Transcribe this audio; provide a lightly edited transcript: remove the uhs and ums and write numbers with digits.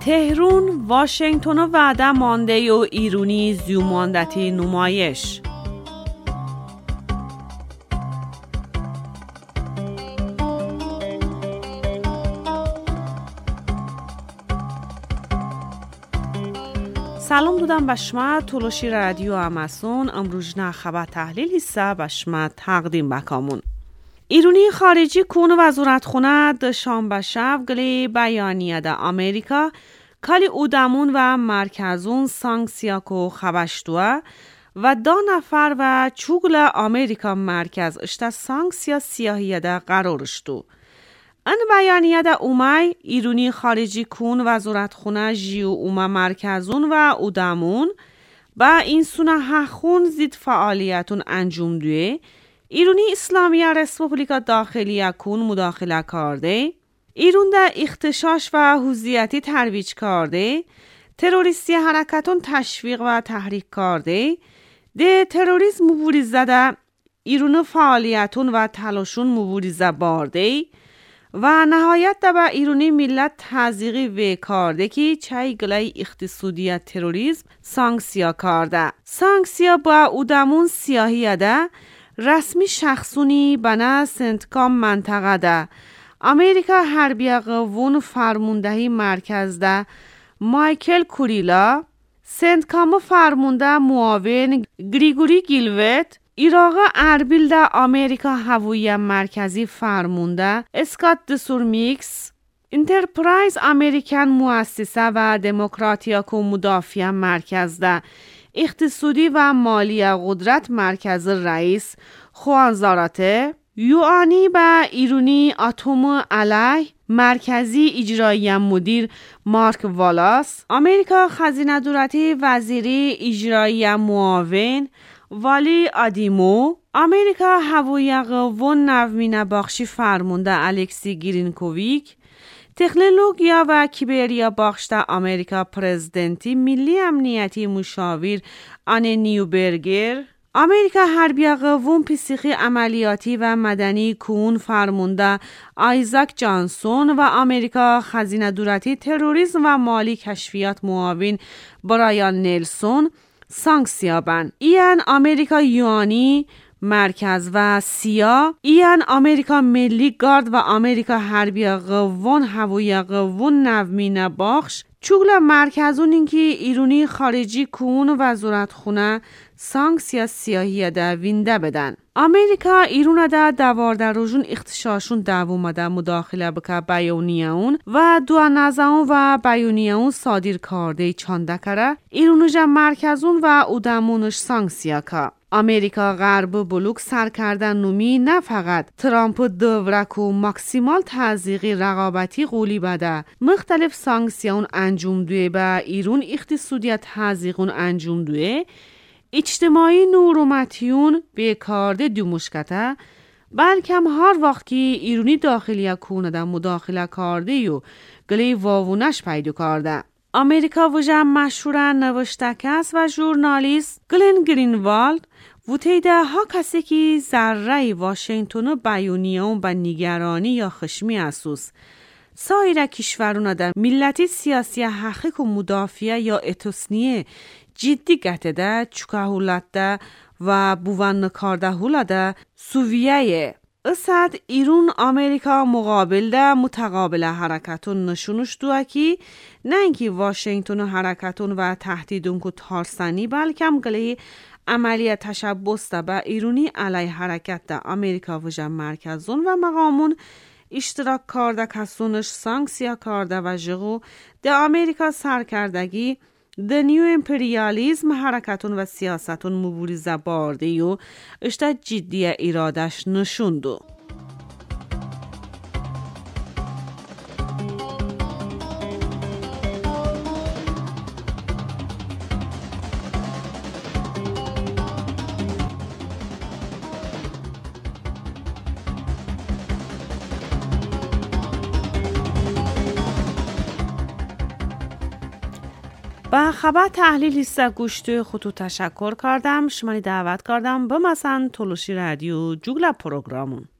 تهران واشنگتن و وعده مانده و ایرانی زیوماندتی نمایش. سلام دودم بشما تولوشی رادیو اماسون امروز خبر تحلیل ایسا بشما تقدیم بکامون. ایرانی خارجی کون وزارت خونه د شنبه شب گلی بیانیه د امریکا کلی اودمون و مرکزون سانکسیا کو خبشتوه و 2 نفر و چوگل امریکا مرکز اشتا سانکسیا سیاهیه ده قرارشتو. ان بیانیه ده اومای ایرانی خارجی کون وزارت خونه جیو اوما مرکزون و اودمون با این سونه هخون زید فعالیتون انجام دوی ایرانی اسلامی رسپوبلیکا داخلی کون مداخله کرده، ایران ده اختشاش و حوزیتی ترویج کرده، تروریستی حرکتون تشویق و تحریک کرده، ده تروریسم مبارزه ده ایران فعالیتون و تلاشون مبارزه بارده و نهایت ده به ایرانی ملت تزریقی و کرده که چای گلای اقتصادی تروریسم سانکسیا کرده. سانکسیا با اودمون سیاهی ده رسمی شخصونی بنا سنتکام منطقه ده امریکا حربی قوون فرماندهی مرکز ده مایکل کوریلا سنتکام فرمانده معاون گریگوری گیلوت عراق اربیل ده امریکا هوایی مرکزی فرمانده اسکات دسورمیکس انترپرایز امریکن مؤسسه و دموکراتیا کو مدافع مرکز ده اقتصادی و مالی قدرت مرکز رئیس خوانزاراته یوانی با ایرانی اتم علیه مرکزی اجرایی مدیر مارک والاس امریکا خزینه دولتی وزیری اجرایی معاون والی آدیمو امریکا هوایی قوون نوین باخشی فرمانده الکسی گرینکوویک تکنولوژیا و کیبریا باخشته امریکا پرزیدنتی ملی امنیتی مشاور آنه نیوبرگر امریکا حربی قوون پیسیخی عملیاتی و مدنی کون فرمانده آیزاک جانسون و امریکا خزینه دولتی تروریسم و مالی کشفیات معاون برایان نیلسون سانکسیا بن. این امریکا یوانی مرکز و سیا این امریکا ملی گارد و امریکا حربی قوون هوایی قوون نوین باخش چوگل مرکزون اینکه ایرانی خارجی کون وزارت خونه سانکسیا سیاهی ده وینده بدن. امریکا ایران ده دوارده روزون اختشاشون دوومده مداخله بکه بیانیه‌اون و 12 و بیانیه‌اون صادر کرده چانده کره ایرانوژه مرکزون و اودمونش سانکسیا که امریکا غرب بلوک سر کردن نومی نه فقط ترامپ دورک و ماکسیمال تزریقی رقابتی قولی بده مختلف سانکسیون انجام دوی به ایران اقتصادی تزریقون انجام دوی اجتماعی نورومتیون به کارده دو مشکته بلکم هر وقت که ایرانی داخلی کونه مداخله کرده و گلی واوونش پیدا کرده. امریکا وجه مشهور نوشتکس و ژورنالیست گلن گرینوالد وتیده ها کسی که ذره واشنگتن بیانیه‌اون با نگرانی یا خشمی اسوس سایر کشورونه در ملتی سیاسی حقیق و مدافعه یا اتوسنیه جدی گتده چکاهولده و بوان کارده هولده سوویه اسد ایران امریکا مقابل ده متقابل حرکتون نشونش دوه که نه اینکه واشنگتن حرکتون و تهدیدون که تارسانی بلکم گلی عملیه تشبس ده به ایرانی علی حرکت ده امریکا وجه مرکزون و مقامون اشتراک کرده کسونش سانکسیا کرده و جغو ده امریکا سرکردگی ده نیو امپریالیزم حرکتون و سیاستون مبارزه بارده و اشتا جدی ارادش نشوندو. با خبر تحلیل لیست گوشت خودتو تشکر کردم. شمانی دعوت کردم به مثلا تولوشی رادیو جوگل پروگرامون.